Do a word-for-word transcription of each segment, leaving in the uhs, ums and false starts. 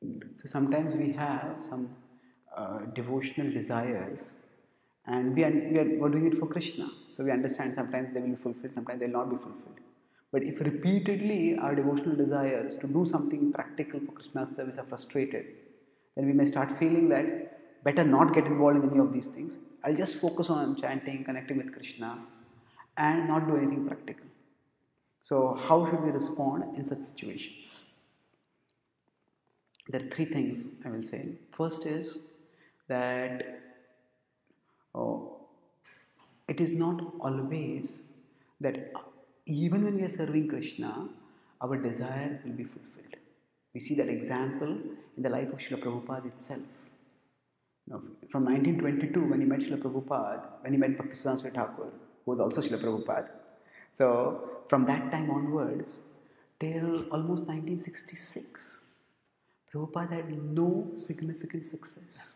So sometimes we have some uh, devotional desires, and we are, we are we're doing it for Krishna. So we understand sometimes they will be fulfilled, sometimes they will not be fulfilled. But if repeatedly our devotional desires to do something practical for Krishna's service are frustrated, then we may start feeling that better not get involved in any of these things. I'll just focus on chanting, connecting with Krishna, and not do anything practical. So, how should we respond in such situations? There are three things I will say. First is that oh, it is not always that even when we are serving Krishna, our desire will be fulfilled. We see that example in the life of Srila Prabhupada itself. You know, from nineteen twenty-two, when he met Srila Prabhupada, when he met Bhaktisiddhanta Swami Thakur, who was also Srila Prabhupada. So, from that time onwards, till almost nineteen sixty-six, Prabhupada had no significant success.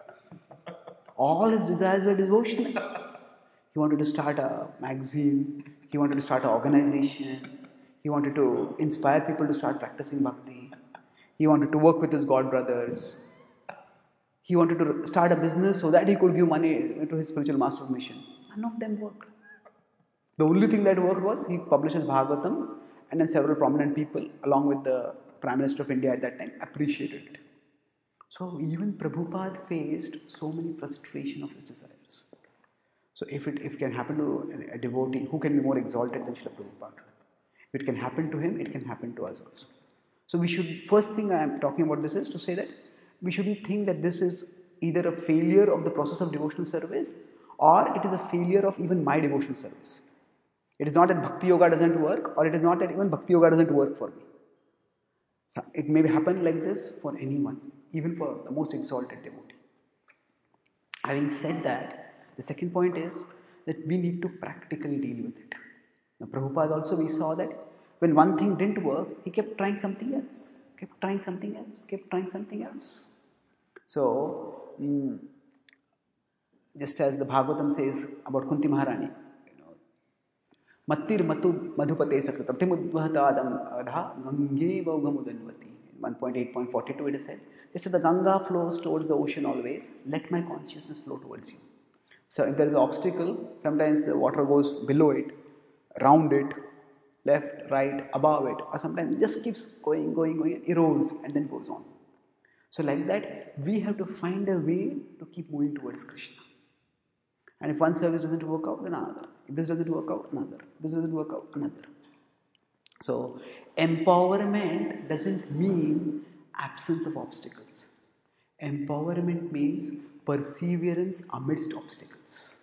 All his desires were devotional. He wanted to start a magazine, he wanted to start an organization, he wanted to inspire people to start practicing bhakti, he wanted to work with his god brothers, he wanted to start a business so that he could give money to his spiritual master's mission. None of them worked. The only thing that worked was he published his Bhagavatam, and then several prominent people, along with the Prime Minister of India at that time, appreciated it. So even Prabhupada faced so many frustration of his desires. So if it, if it can happen to a devotee, who can be more exalted than Srila Prabhupada? If it can happen to him, it can happen to us also. So we should, first thing I am talking about this is to say that we shouldn't think that this is either a failure of the process of devotional service or it is a failure of even my devotional service. It is not that Bhakti Yoga doesn't work, or it is not that even Bhakti Yoga doesn't work for me. So it may happen like this for anyone, even for the most exalted devotee. Having said that, the second point is that we need to practically deal with it. Now, Prabhupada also, we saw that when one thing didn't work, he kept trying something else, kept trying something else, kept trying something else. So, mm, just as the Bhagavatam says about Kunti Maharani, Mattir Matu Madhupate Sakritam Timudvahata Adha Gange Vaugamudanvati. one point eight point forty-two it is said, just as the Ganga flows towards the ocean always, let my consciousness flow towards you. So if there is an obstacle, sometimes the water goes below it, around it, left, right, above it, or sometimes it just keeps going, going, going, erodes and then goes on. So like that, we have to find a way to keep moving towards Krishna. And if one service doesn't work out, then another. If this doesn't work out, another. If this doesn't work out, another. So, empowerment doesn't mean absence of obstacles. Empowerment means perseverance amidst obstacles.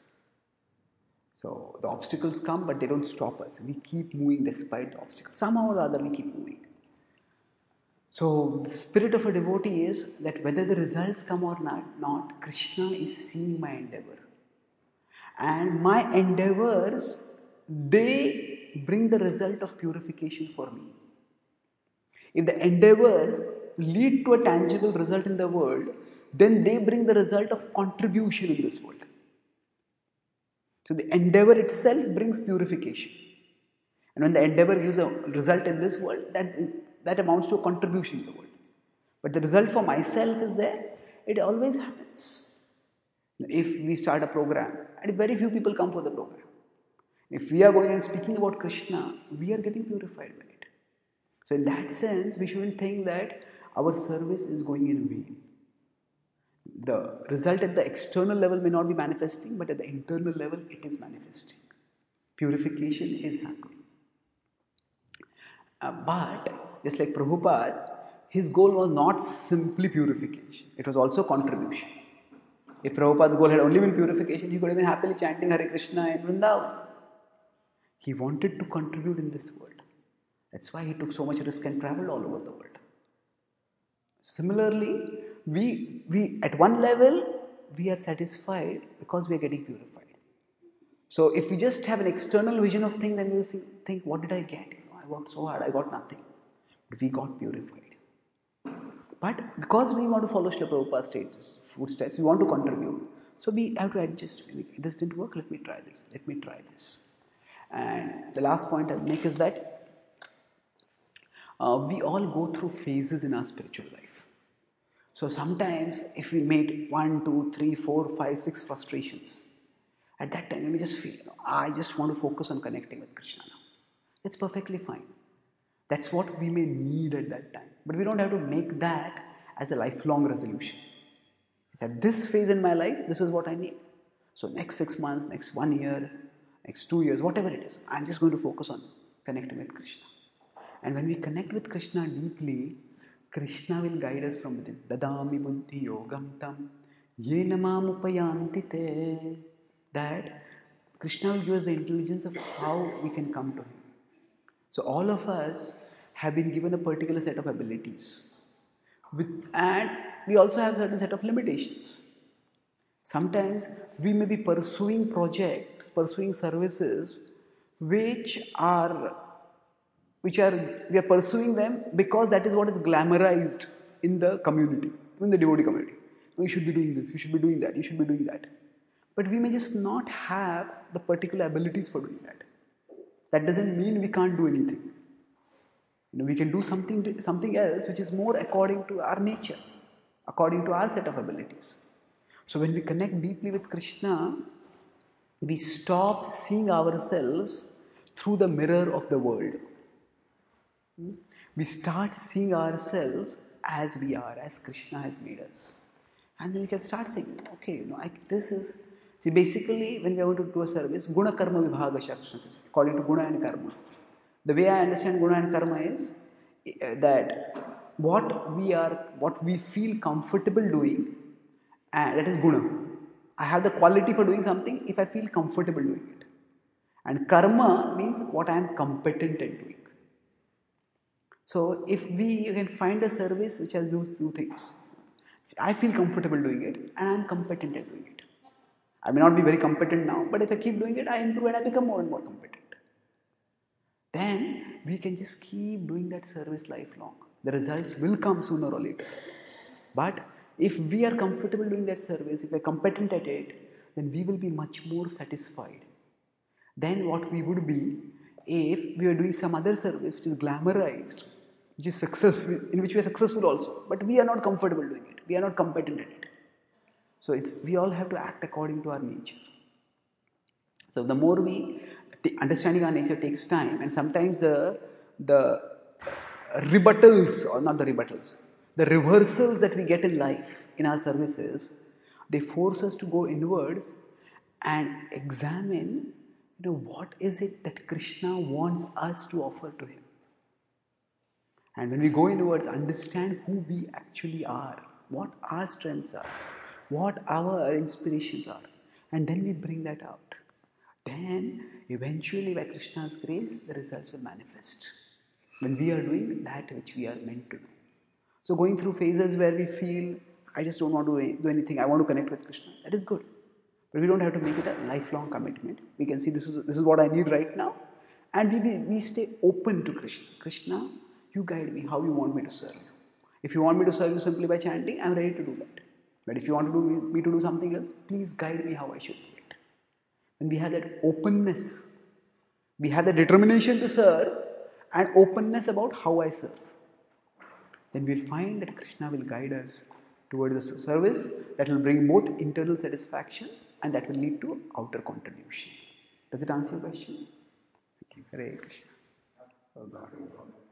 So, the obstacles come, but they don't stop us. We keep moving despite the obstacles. Somehow or other, we keep moving. So, the spirit of a devotee is that whether the results come or not, not Krishna is seeing my endeavor. And my endeavors, they bring the result of purification for me. If the endeavors lead to a tangible result in the world, then they bring the result of contribution in this world. So the endeavor itself brings purification. And when the endeavor gives a result in this world, that, that amounts to a contribution in the world. But the result for myself is there, it always happens. If we start a program, and very few people come for the program, if we are going and speaking about Krishna, we are getting purified by it. So in that sense, we shouldn't think that our service is going in vain. The result at the external level may not be manifesting, but at the internal level, it is manifesting. Purification is happening. Uh, but, just like Prabhupada, his goal was not simply purification, it was also contribution. If Prabhupada's goal had only been purification, he could have been happily chanting Hare Krishna in Vrindavan. He wanted to contribute in this world. That's why he took so much risk and traveled all over the world. Similarly, we, we at one level, we are satisfied because we are getting purified. So if we just have an external vision of things, then we will think, what did I get? You know, I worked so hard, I got nothing. But we got purified. But because we want to follow Srila Prabhupada's stages, footsteps, we want to contribute. So we have to adjust. This didn't work, let me try this, let me try this. And the last point I'll make is that uh, we all go through phases in our spiritual life. So sometimes if we made one, two, three, four, five, six frustrations, at that time we just feel, you know, I just want to focus on connecting with Krishna now. That's perfectly fine. That's what we may need at that time. But we don't have to make that as a lifelong resolution. It's at this phase in my life, this is what I need. So next six months, next one year, next two years, whatever it is, I'm just going to focus on connecting with Krishna. And when we connect with Krishna deeply, Krishna will guide us from within. Dadami buddhi yogam tam yena mam upayanti te. That Krishna will give us the intelligence of how we can come to Him. So all of us have been given a particular set of abilities. With, and we also have a certain set of limitations. Sometimes we may be pursuing projects, pursuing services which are which are we are pursuing them because that is what is glamorized in the community, in the devotee community. You should be doing this, you should be doing that, you should be doing that. But we may just not have the particular abilities for doing that. That doesn't mean we can't do anything. You know, we can do something, something else which is more according to our nature, according to our set of abilities. So when we connect deeply with Krishna, we stop seeing ourselves through the mirror of the world. We start seeing ourselves as we are, as Krishna has made us. And then we can start saying, okay, you know, I, this is... See, basically, when we are going to do a service, Guna Karma Vibhagasha, Krishna says, according to Guna and Karma. The way I understand Guna and Karma is that what we are, what we feel comfortable doing, and that is Guna. I have the quality for doing something if I feel comfortable doing it. And Karma means what I am competent at doing. So if we can find a service which has those two things, I feel comfortable doing it and I am competent at doing it. I may not be very competent now, but if I keep doing it, I improve and I become more and more competent. Then we can just keep doing that service lifelong. The results will come sooner or later. But if we are comfortable doing that service, if we are competent at it, then we will be much more satisfied than what we would be if we are doing some other service which is glamorized, which is successful, in which we are successful also, but we are not comfortable doing it. We are not competent at it. So it's, we all have to act according to our nature. So the more we, understanding our nature takes time, and sometimes the, the rebuttals, or not the rebuttals, the reversals that we get in life, in our services, they force us to go inwards and examine, you know, what is it that Krishna wants us to offer to Him. And when we go inwards, understand who we actually are, what our strengths are, what our inspirations are, and then we bring that out. Then, eventually, by Krishna's grace, the results will manifest when we are doing that which we are meant to do. So, going through phases where we feel, I just don't want to do anything, I want to connect with Krishna, that is good. But we don't have to make it a lifelong commitment. We can see this is, this is what I need right now, and we, be, we stay open to Krishna. Krishna, you guide me how you want me to serve you. If you want me to serve you simply by chanting, I am ready to do that. But if you want to do me to do something else, please guide me how I should do it. When we have that openness, we have the determination to serve and openness about how I serve, then we'll find that Krishna will guide us towards the service that will bring both internal satisfaction and that will lead to outer contribution. Does it answer your question? Thank you. Hare Krishna. Oh God.